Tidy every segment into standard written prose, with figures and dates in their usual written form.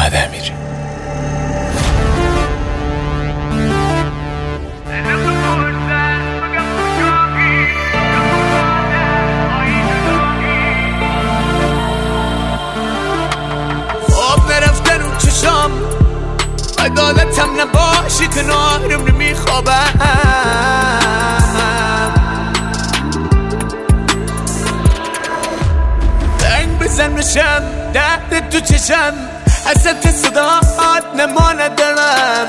محمد امیری. خواب نرفتن اون چشام عدالتم نباشی کنارم نمیخوابم زنگ بزن بشم درد تو چشم حسرت صدات نما ندارم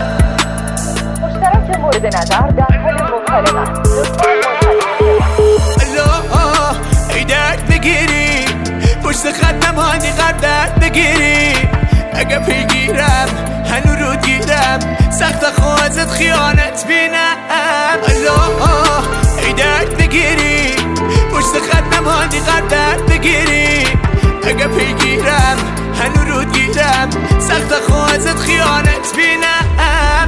مشترک مورد نظر در حال مکالمه الله ای درد بگیری پشت خط نمانی قرد درد بگیری اگه پیگیرم هنو رو گیرم سخت خوازت خیانت بینم الله ای درد بگیری پشت خط نمانی قرد درد بگیری اگه پیگیرم هنو رو گیرم سخت خوازت خیانت بینم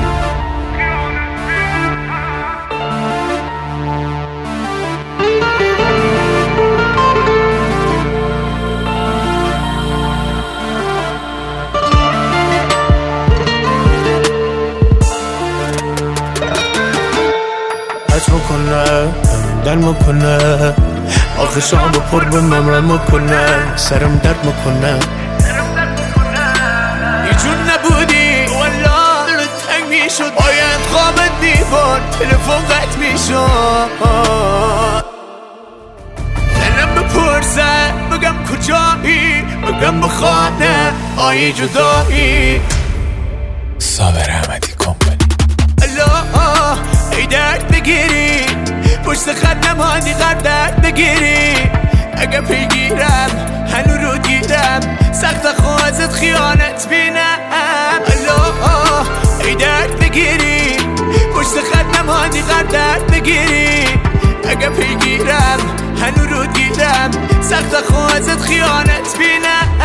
حج میکنه در میکنه آخه شام پر به ممرم میکنه سرم درد میکنه یه جون نبودی والله دلت تنگ میشد باید خوابت میبرد تلفن قطع میشد دلم بپرسه بگم کجایی بگم بخانه آیی جدایی صابر احمدی کمپانی. الله ای درد بگیری پشت خط نمانی قرد درد بگیری اگه پیگیرم هنو رو گیرم سخت خوازت خیانت بینم الله ای درد بگیری پشت خط نمانی قرد درد بگیری اگه پیگیرم هنو رو گیرم سخت خوازت خیانت بینم